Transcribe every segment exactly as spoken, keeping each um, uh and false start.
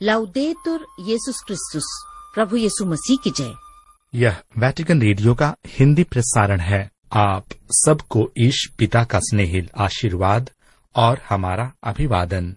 लाउदेतुर येसुस क्रिस्तुस, प्रभु यीशु मसीह की जय। यह वेटिकन रेडियो का हिंदी प्रसारण है। आप सबको ईश पिता का स्नेहिल आशीर्वाद और हमारा अभिवादन।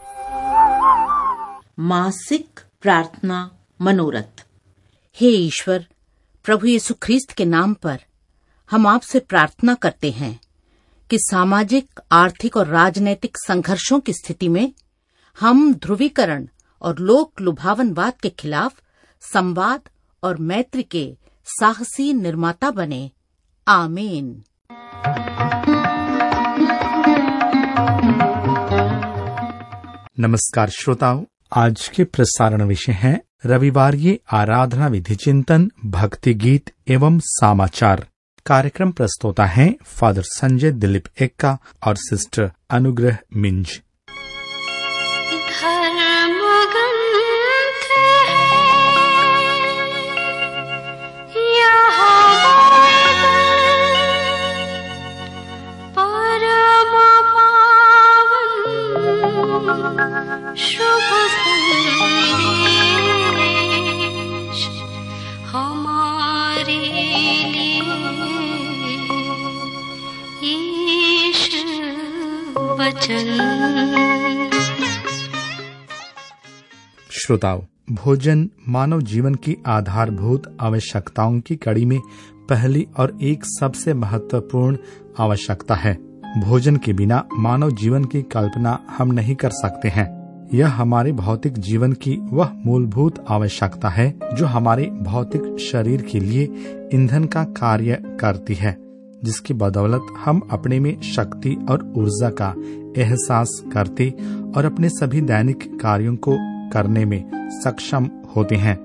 मासिक प्रार्थना मनोरथ। हे ईश्वर, प्रभु यीशु ख्रीस्त के नाम पर हम आपसे प्रार्थना करते हैं कि सामाजिक, आर्थिक और राजनैतिक संघर्षों की स्थिति में हम ध्रुवीकरण और लोक लुभावनवाद के खिलाफ संवाद और मैत्री के साहसी निर्माता बने। आमीन। नमस्कार श्रोताओं, आज के प्रसारण विषय है रविवार आराधना विधि चिंतन, भक्ति गीत एवं समाचार। कार्यक्रम प्रस्तोता है फादर संजय दिलीप एक्का और सिस्टर अनुग्रह मिंज। श्रोताओं, भोजन मानव जीवन की आधारभूत आवश्यकताओं की कड़ी में पहली और एक सबसे महत्वपूर्ण आवश्यकता है। भोजन के बिना मानव जीवन की कल्पना हम नहीं कर सकते हैं। यह हमारे भौतिक जीवन की वह मूलभूत आवश्यकता है जो हमारे भौतिक शरीर के लिए ईंधन का कार्य करती है, जिसकी बदौलत हम अपने में शक्ति और ऊर्जा का एहसास करते और अपने सभी दैनिक कार्यों को करने में सक्षम होते हैं।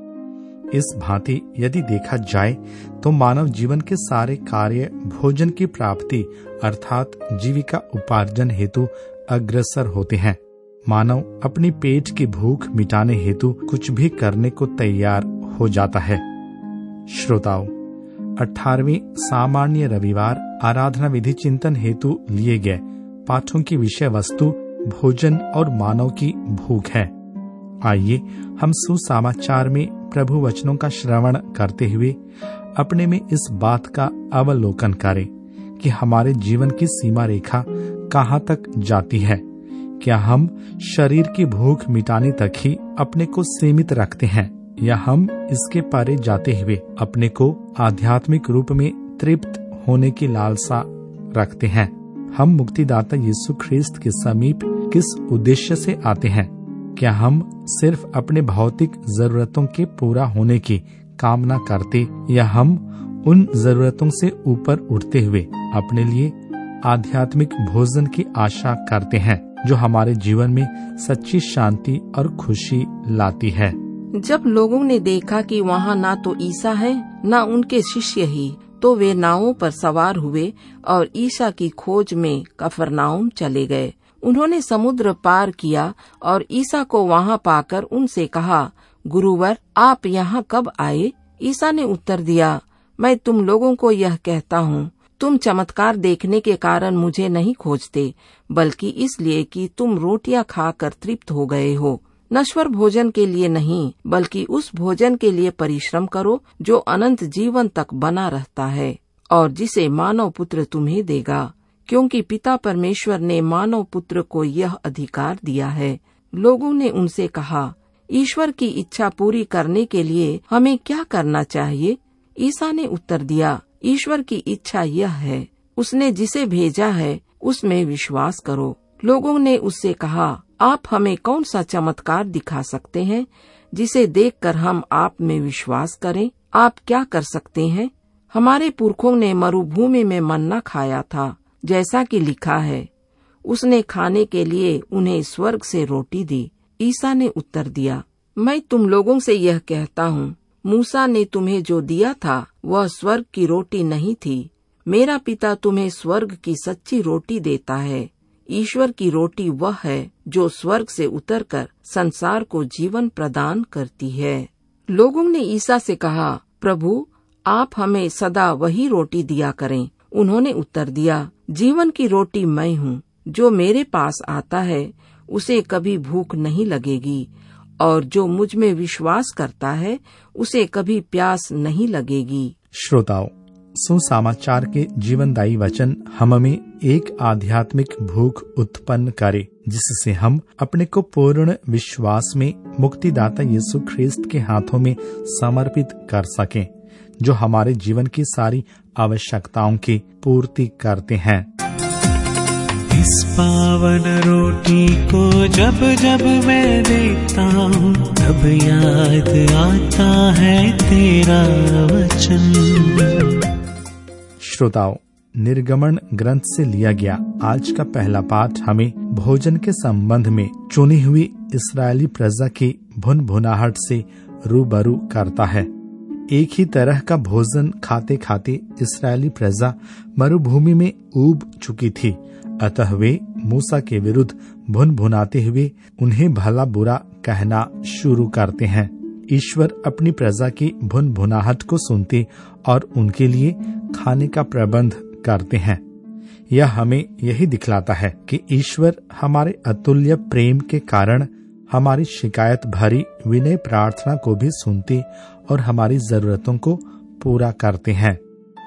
इस भांति यदि देखा जाए तो मानव जीवन के सारे कार्य भोजन की प्राप्ति अर्थात जीविका उपार्जन हेतु अग्रसर होते हैं। मानव अपनी पेट की भूख मिटाने हेतु कुछ भी करने को तैयार हो जाता है। श्रोताओं, अठारहवीं सामान्य रविवार आराधना विधि चिंतन हेतु लिए गए पाठों की विषय वस्तु भोजन और मानव की भूख है। आइए हम सुसमाचार में प्रभु वचनों का श्रवण करते हुए अपने में इस बात का अवलोकन करें कि हमारे जीवन की सीमा रेखा कहाँ तक जाती है। क्या हम शरीर की भूख मिटाने तक ही अपने को सीमित रखते हैं या हम इसके परे जाते हुए अपने को आध्यात्मिक रूप में तृप्त होने की लालसा रखते हैं। हम मुक्तिदाता यीशु ख्रीस्त के समीप किस उद्देश्य से आते हैं? क्या हम सिर्फ अपने भौतिक जरूरतों के पूरा होने की कामना करते या हम उन जरूरतों से ऊपर उठते हुए अपने लिए आध्यात्मिक भोजन की आशा करते हैं जो हमारे जीवन में सच्ची शांति और खुशी लाती है? जब लोगों ने देखा कि वहाँ ना तो ईसा है ना उनके शिष्य ही, तो वे नावों पर सवार हुए और ईसा की खोज में कफरनाउम चले गए। उन्होंने समुद्र पार किया और ईसा को वहाँ पाकर उनसे कहा, गुरुवर, आप यहाँ कब आए? ईसा ने उत्तर दिया, मैं तुम लोगों को यह कहता हूँ, तुम चमत्कार देखने के कारण मुझे नहीं खोजते, बल्कि इसलिए कि तुम रोटियां खाकर तृप्त हो गए हो। नश्वर भोजन के लिए नहीं, बल्कि उस भोजन के लिए परिश्रम करो जो अनंत जीवन तक बना रहता है और जिसे मानव पुत्र तुम्हें देगा, क्योंकि पिता परमेश्वर ने मानव पुत्र को यह अधिकार दिया है। लोगों ने उनसे कहा, ईश्वर की इच्छा पूरी करने के लिए हमें क्या करना चाहिए? ईसा ने उत्तर दिया, ईश्वर की इच्छा यह है, उसने जिसे भेजा है उसमें विश्वास करो। लोगों ने उससे कहा, आप हमें कौन सा चमत्कार दिखा सकते हैं जिसे देखकर हम आप में विश्वास करें? आप क्या कर सकते हैं? हमारे पुरखों ने मरुभूमि में मन्ना खाया था, जैसा कि लिखा है, उसने खाने के लिए उन्हें स्वर्ग से रोटी दी। ईसा ने उत्तर दिया, मैं तुम लोगों से यह कहता हूँ, मूसा ने तुम्हें जो दिया था वह स्वर्ग की रोटी नहीं थी। मेरा पिता तुम्हें स्वर्ग की सच्ची रोटी देता है। ईश्वर की रोटी वह है जो स्वर्ग से उतरकर संसार को जीवन प्रदान करती है। लोगों ने ईसा से कहा, प्रभु, आप हमें सदा वही रोटी दिया करें। उन्होंने उत्तर दिया, जीवन की रोटी मैं हूँ। जो मेरे पास आता है उसे कभी भूख नहीं लगेगी और जो मुझ में विश्वास करता है उसे कभी प्यास नहीं लगेगी। श्रोताओ, सुसमाचार के जीवनदायी वचन हम में एक आध्यात्मिक भूख उत्पन्न करे, जिससे हम अपने को पूर्ण विश्वास में मुक्तिदाता यीशु ख्रिस्त के हाथों में समर्पित कर सकें, जो हमारे जीवन की सारी आवश्यकताओं की पूर्ति करते हैं। इस पावन रोटी को जब जब मैं देखता हूँ, तब याद आता है तेरा वचन। श्रोताओ, निर्गमन ग्रंथ से लिया गया आज का पहला पाठ हमें भोजन के संबंध में चुनी हुई इस्राएली प्रजा की भुन भुनाहट से रूबरू करता है। एक ही तरह का भोजन खाते खाते इस्राएली प्रजा मरुभूमि में ऊब चुकी थी, अतः वे मूसा के विरुद्ध भुन भुनाते हुए उन्हें भला बुरा कहना शुरू करते हैं। ईश्वर अपनी प्रजा की भुन भुनाहट को सुनते और उनके लिए खाने का प्रबंध करते हैं। यह हमें यही दिखलाता है कि ईश्वर हमारे अतुल्य प्रेम के कारण हमारी शिकायत भरी विनय प्रार्थना को भी सुनते और हमारी जरूरतों को पूरा करते हैं।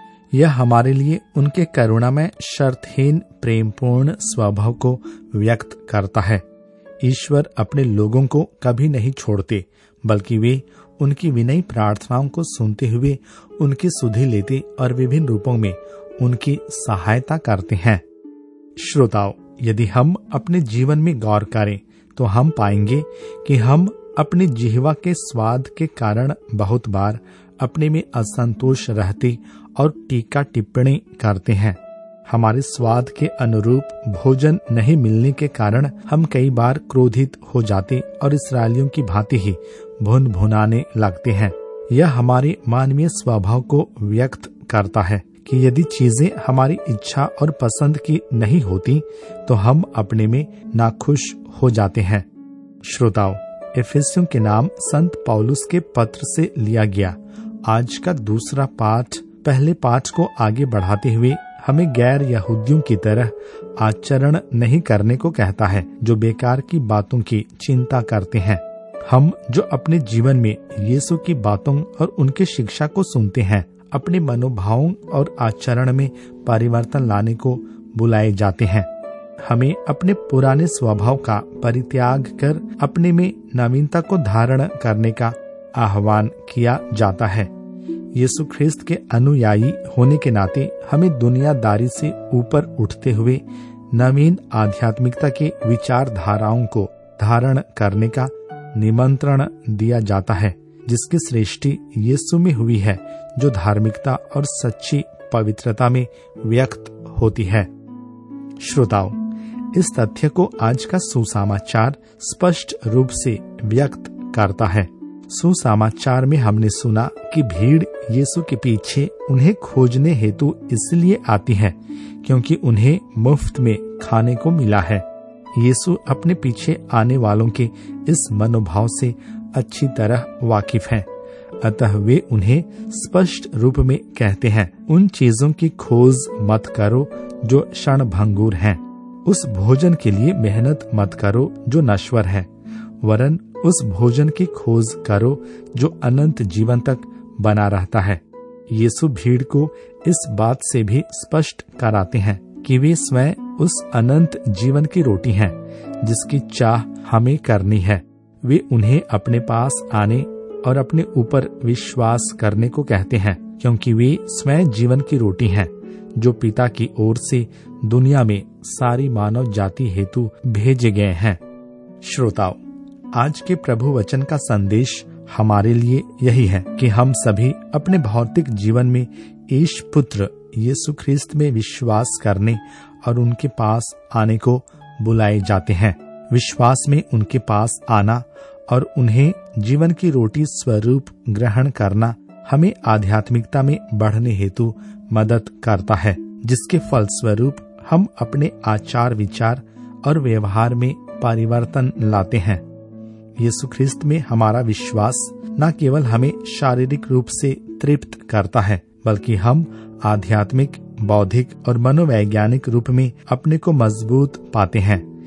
यह हमारे लिए उनके करुणामय शर्तहीन प्रेमपूर्ण स्वभाव को व्यक्त करता है। ईश्वर अपने लोगों को कभी नहीं छोड़ते, बल्कि वे उनकी विनयी प्रार्थनाओं को सुनते हुए उनकी सुधि लेते और विभिन्न रूपों में उनकी सहायता करते हैं। श्रोताओ, यदि हम अपने जीवन में गौर करें तो हम पाएंगे कि हम अपनी जिह्वा के स्वाद के कारण बहुत बार अपने में असंतोष रहते और टीका टिप्पणी करते हैं। हमारे स्वाद के अनुरूप भोजन नहीं मिलने के कारण हम कई बार क्रोधित हो जाते और इस्राएलियों की भांति ही भुन भुनाने लगते हैं। यह हमारे मानवीय स्वभाव को व्यक्त करता है कि यदि चीजें हमारी इच्छा और पसंद की नहीं होती तो हम अपने में नाखुश हो जाते हैं। श्रोताओ, इफिसियों के नाम संत पौलुस के पत्र से लिया गया आज का दूसरा पाठ पहले पाठ को आगे बढ़ाते हुए हमें गैर यहूदियों की तरह आचरण नहीं करने को कहता है, जो बेकार की बातों की चिंता करते हैं। हम जो अपने जीवन में यीशु की बातों और उनकी शिक्षा को सुनते हैं, अपने मनोभावों और आचरण में परिवर्तन लाने को बुलाए जाते हैं। हमें अपने पुराने स्वभाव का परित्याग कर अपने में नवीनता को धारण करने का आह्वान किया जाता है। यीशु ख्रिस्त के अनुयायी होने के नाते हमें दुनियादारी से ऊपर उठते हुए नवीन आध्यात्मिकता के विचारधाराओं को धारण करने का निमंत्रण दिया जाता है, जिसकी सृष्टि यीशु में हुई है, जो धार्मिकता और सच्ची पवित्रता में व्यक्त होती है। श्रोताओ, इस तथ्य को आज का सुसमाचार स्पष्ट रूप से व्यक्त करता है। सुसमाचार में हमने सुना कि भीड़ यीशु के पीछे उन्हें खोजने हेतु इसलिए आती है क्योंकि उन्हें मुफ्त में खाने को मिला है। यीशु अपने पीछे आने वालों के इस मनोभाव से अच्छी तरह वाकिफ हैं, अतः वे उन्हें स्पष्ट रूप में कहते हैं, उन चीजों की खोज मत करो जो क्षणभंगुर हैं, उस भोजन के लिए मेहनत मत करो जो नश्वर है, वरन उस भोजन की खोज करो जो अनंत जीवन तक बना रहता है। यीशु भीड़ को इस बात से भी स्पष्ट कराते हैं कि वे स्वयं उस अनंत जीवन की रोटी हैं, जिसकी चाह हमें करनी है। वे उन्हें अपने पास आने और अपने ऊपर विश्वास करने को कहते हैं, क्योंकि वे स्वयं जीवन की रोटी हैं, जो पिता की ओर से दुनिया में सारी मानव जाति हेतु भेजे गए हैं। श्रोताओ, आज के प्रभु वचन का संदेश हमारे लिए यही है कि हम सभी अपने भौतिक जीवन में ईश पुत्र यीशु ख्रिस्त में विश्वास करने और उनके पास आने को बुलाए जाते हैं। विश्वास में उनके पास आना और उन्हें जीवन की रोटी स्वरूप ग्रहण करना हमें आध्यात्मिकता में बढ़ने हेतु मदद करता है, जिसके फलस्वरूप हम अपने आचार विचार और व्यवहार में परिवर्तन लाते हैं। यीशु ख्रिस्त में हमारा विश्वास न केवल हमें शारीरिक रूप से तृप्त करता है, बल्कि हम आध्यात्मिक, बौद्धिक और मनोवैज्ञानिक रूप में अपने को मजबूत पाते हैं।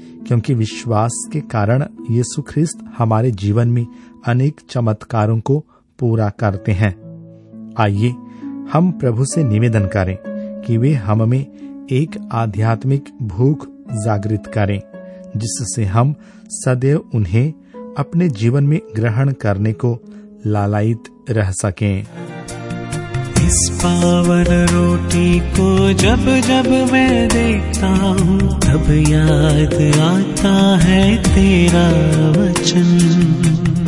क्योंकि विश्वास के कारण यीशु ख्रिस्त हमारे जीवन में अनेक चमत्कारों को पूरा करते हैं। आइए हम प्रभु से निवेदन करें कि वे हम में एक आध्यात्मिक भूख जागृत करें, जिससे हम सदैव उन्हें अपने जीवन में ग्रहण करने को लालायित रह सकें। इस पावन रोटी को जब जब मैं देखता हूँ, तब याद आता है तेरा वचन।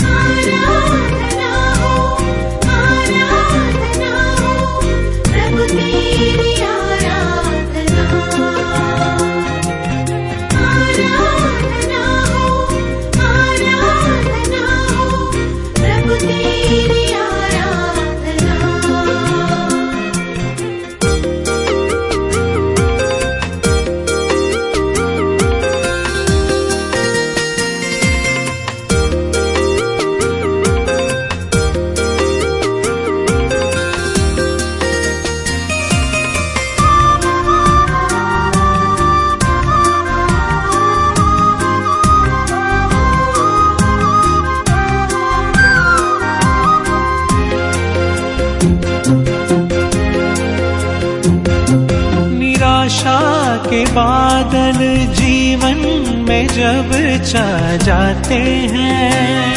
के बादल जीवन में जब छा जाते हैं,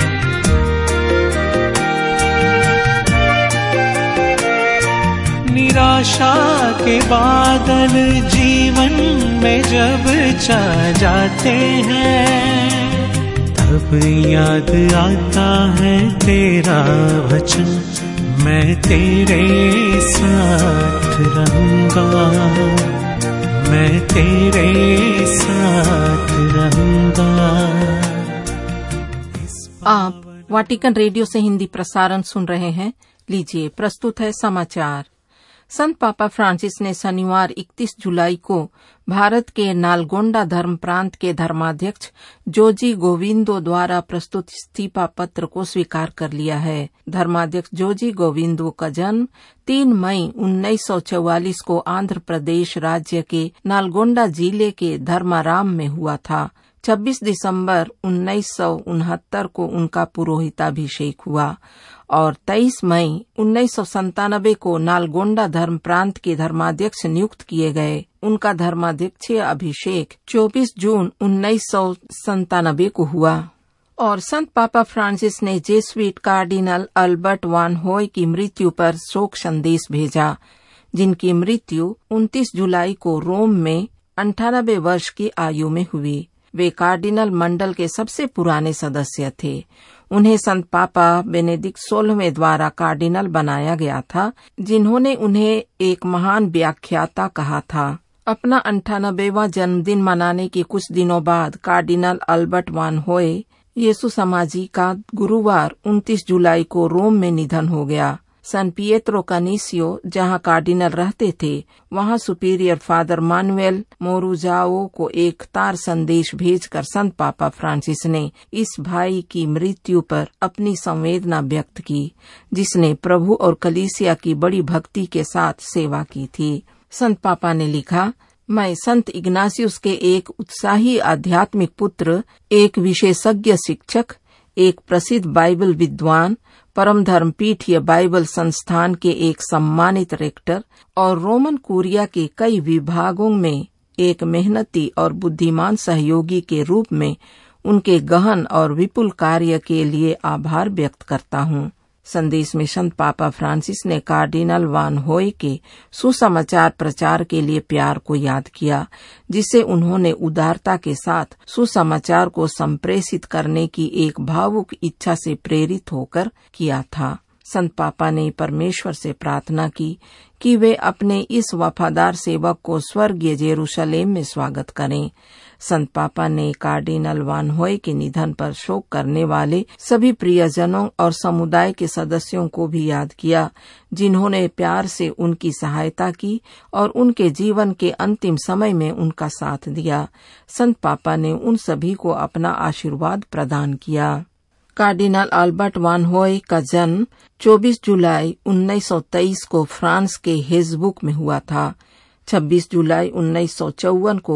निराशा के बादल जीवन में जब छा जाते हैं, तब याद आता है तेरा वचन, मैं तेरे साथ रहूंगा, मैं तेरे साथ रहूंगा। आप वाटिकन रेडियो से हिंदी प्रसारण सुन रहे हैं। लीजिए प्रस्तुत है समाचार। संत पापा फ्रांसिस ने शनिवार इकतीस जुलाई को भारत के नालगोंडा धर्म प्रांत के धर्माध्यक्ष जोजी गोविंदो द्वारा प्रस्तुत इस्तीफा पत्र को स्वीकार कर लिया है। धर्माध्यक्ष जोजी गोविंदो का जन्म तीन मई उन्नीस सौ चौवालीस को आंध्र प्रदेश राज्य के नालगोंडा जिले के धर्माराम में हुआ था। छब्बीस दिसंबर उन्नीस सौ उनहत्तर को उनका पुरोहिताभिषेक हुआ और तेईस मई उन्नीस सौ संतानबे को नालगोंडा धर्म प्रांत के धर्माध्यक्ष नियुक्त किए गए। उनका धर्माध्यक्षीय अभिषेक चौबीस जून उन्नीस सौ संतानबे को हुआ और संत पापा फ्रांसिस ने जेसुइट कार्डिनल अल्बर्ट वान होय की मृत्यु पर शोक संदेश भेजा, जिनकी मृत्यु उनतीस जुलाई को रोम में अंठानबे वर्ष की आयु में हुई। वे कार्डिनल मंडल के सबसे पुराने सदस्य थे। उन्हें संत पापा बेनेडिक्ट सोलहवें द्वारा कार्डिनल बनाया गया था, जिन्होंने उन्हें एक महान व्याख्याता कहा था। अपना अंठानबेवां जन्मदिन मनाने के कुछ दिनों बाद कार्डिनल अल्बर्ट वान होय यीशु समाजी का गुरुवार उनतीस जुलाई को रोम में निधन हो गया। सन पिएत्रो कानिसियो, जहां कार्डिनल रहते थे, वहां सुपीरियर फादर मानुएल मोरुजाओ को एक तार संदेश भेजकर संत पापा फ्रांसिस ने इस भाई की मृत्यु पर अपनी संवेदना व्यक्त की, जिसने प्रभु और कलीसिया की बड़ी भक्ति के साथ सेवा की थी। संत पापा ने लिखा, मैं संत इग्नासियुस के एक उत्साही आध्यात्मिक पुत्र, एक विशेषज्ञ शिक्षक, एक प्रसिद्ध बाइबल विद्वान, परम धर्म पीठीय बाइबल संस्थान के एक सम्मानित रेक्टर और रोमन कुरिया के कई विभागों में एक मेहनती और बुद्धिमान सहयोगी के रूप में उनके गहन और विपुल कार्य के लिए आभार व्यक्त करता हूँ। संदेश में संत पापा फ्रांसिस ने कार्डिनल वान होय के सुसमाचार प्रचार के लिए प्यार को याद किया, जिसे उन्होंने उदारता के साथ सुसमाचार को संप्रेषित करने की एक भावुक इच्छा से प्रेरित होकर किया था। संत पापा ने परमेश्वर से प्रार्थना की कि वे अपने इस वफादार सेवक को स्वर्गीय जेरूशलेम में स्वागत करें। संत पापा ने कार्डिनल वान होय के निधन पर शोक करने वाले सभी प्रियजनों और समुदाय के सदस्यों को भी याद किया, जिन्होंने प्यार से उनकी सहायता की और उनके जीवन के अंतिम समय में उनका साथ दिया। संत पापा ने उन सभी को अपना आशीर्वाद प्रदान किया। कार्डिनल अल्बर्ट वान होय का जन्म चौबीस जुलाई उन्नीस सौ तेईस को फ्रांस के हेजबुक में हुआ था। छब्बीस जुलाई उन्नीस सौ चौवन को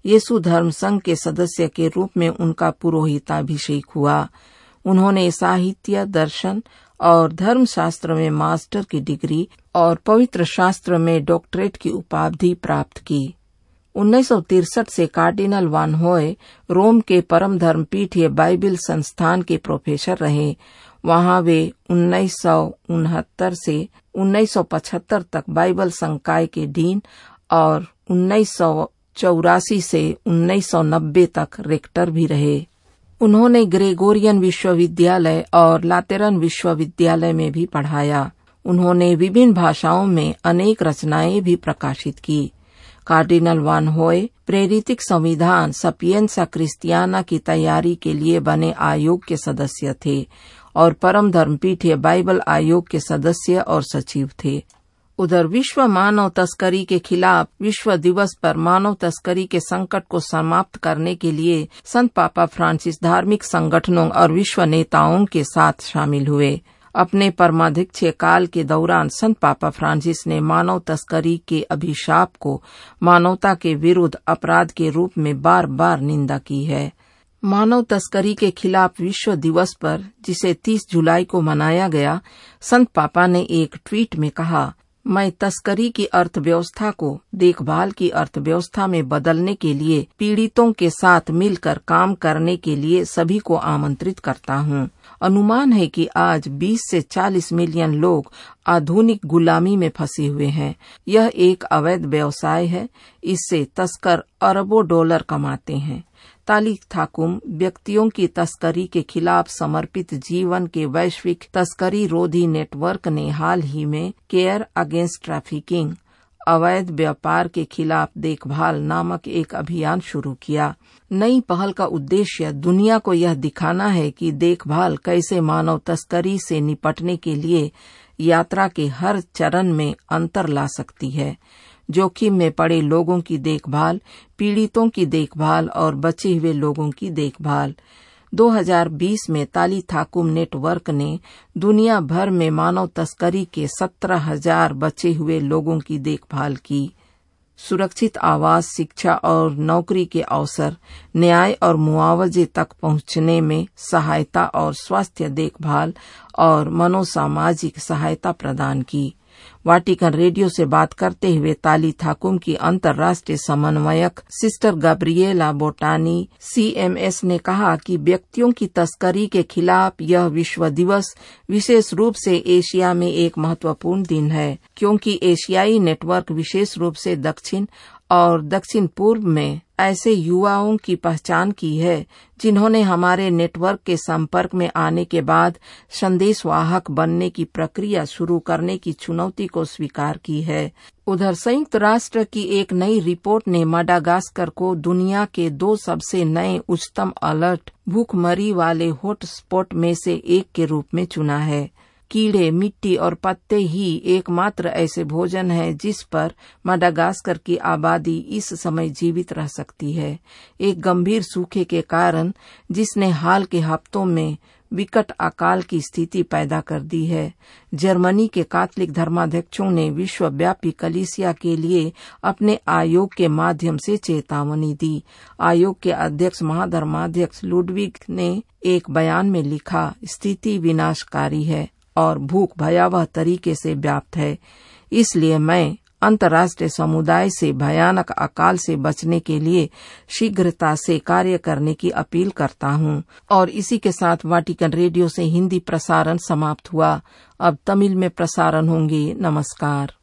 यीशु धर्म संघ के सदस्य के रूप में उनका पुरोहिताभिषेक हुआ। उन्होंने साहित्य, दर्शन और धर्मशास्त्र में मास्टर की डिग्री और पवित्र शास्त्र में डॉक्टरेट की उपाधि प्राप्त की। उन्नीस सौ तिरसठ से कार्डिनल वान होय रोम के परम धर्मपीठीय बाइबल संस्थान के प्रोफेसर रहे। वहां वे उन्नीस सौ उनहत्तर से उन्नीस सौ पचहत्तर तक बाइबल संकाय के डीन और उन्नीस सौ चौरासी से उन्नीस सौ नब्बे तक रेक्टर भी रहे। उन्होंने ग्रेगोरियन विश्वविद्यालय और लातेरन विश्वविद्यालय में भी पढ़ाया। उन्होंने विभिन्न भाषाओं में अनेक रचनाएं भी प्रकाशित की। कार्डिनल वान होय प्रेरितिक संविधान सपियंसा क्रिस्टियाना की तैयारी के लिए बने आयोग के सदस्य थे और परम धर्मपीठीय बाइबल आयोग के सदस्य और सचिव थे। उधर विश्व मानव तस्करी के खिलाफ विश्व दिवस पर मानव तस्करी के संकट को समाप्त करने के लिए संत पापा फ्रांसिस धार्मिक संगठनों और विश्व नेताओं के साथ शामिल हुए। अपने परमाध्यक्षीय काल के दौरान संत पापा फ्रांसिस ने मानव तस्करी के अभिशाप को मानवता के विरुद्ध अपराध के रूप में बार बार निंदा की है। मानव तस्करी के खिलाफ विश्व दिवस पर, जिसे तीस जुलाई को मनाया गया, संत पापा ने एक ट्वीट में कहा, मैं तस्करी की अर्थव्यवस्था को देखभाल की अर्थव्यवस्था में बदलने के लिए पीड़ितों के साथ मिलकर काम करने के लिए सभी को आमंत्रित करता हूँ। अनुमान है कि आज बीस से चालीस मिलियन लोग आधुनिक गुलामी में फंसे हुए हैं। यह एक अवैध व्यवसाय है। इससे तस्कर अरबों डॉलर कमाते हैं। तालिक थाकुम व्यक्तियों की तस्करी के खिलाफ समर्पित जीवन के वैश्विक तस्करी रोधी नेटवर्क ने हाल ही में केयर अगेंस्ट ट्रैफिकिंग अवैध व्यापार के खिलाफ देखभाल नामक एक अभियान शुरू किया। नई पहल का उद्देश्य दुनिया को यह दिखाना है कि देखभाल कैसे मानव तस्करी से निपटने के लिए यात्रा के हर चरण में अंतर ला सकती है। जोखिम में पड़े लोगों की देखभाल, पीड़ितों की देखभाल और बचे हुए लोगों की देखभाल। दो हज़ार बीस में ताली थाकुम नेटवर्क ने दुनिया भर में मानव तस्करी के सत्रह हजार बचे हुए लोगों की देखभाल की। सुरक्षित आवास, शिक्षा और नौकरी के अवसर, न्याय और मुआवजे तक पहुंचने में सहायता और स्वास्थ्य देखभाल और मनोसामाजिक सहायता प्रदान की। वाटिकन रेडियो से बात करते हुए ताली थाकुम की अंतर्राष्ट्रीय समन्वयक सिस्टर गब्रिएला बोटानी सीएमएस ने कहा कि व्यक्तियों की तस्करी के खिलाफ यह विश्व दिवस विशेष रूप से एशिया में एक महत्वपूर्ण दिन है, क्योंकि एशियाई नेटवर्क विशेष रूप से दक्षिण और दक्षिण पूर्व में ऐसे युवाओं की पहचान की है जिन्होंने हमारे नेटवर्क के संपर्क में आने के बाद संदेशवाहक बनने की प्रक्रिया शुरू करने की चुनौती को स्वीकार की है। उधर संयुक्त राष्ट्र की एक नई रिपोर्ट ने माडागास्कर को दुनिया के दो सबसे नए उच्चतम अलर्ट भूखमरी वाले हॉटस्पॉट में से एक के रूप में चुना है। कीड़े, मिट्टी और पत्ते ही एकमात्र ऐसे भोजन है जिस पर माडागास्कर की आबादी इस समय जीवित रह सकती है। एक गंभीर सूखे के कारण जिसने हाल के हफ्तों में विकट अकाल की स्थिति पैदा कर दी है, जर्मनी के कैथोलिक धर्माध्यक्षों ने विश्वव्यापी कलीसिया के लिए अपने आयोग के माध्यम से चेतावनी दी। आयोग के अध्यक्ष महाधर्माध्यक्ष लुडविग ने एक बयान में लिखा, स्थिति विनाशकारी है और भूख भयावह तरीके से व्याप्त है। इसलिए मैं अंतर्राष्ट्रीय समुदाय से भयानक अकाल से बचने के लिए शीघ्रता से कार्य करने की अपील करता हूं। और इसी के साथ वाटिकन रेडियो से हिंदी प्रसारण समाप्त हुआ। अब तमिल में प्रसारण होंगे। नमस्कार।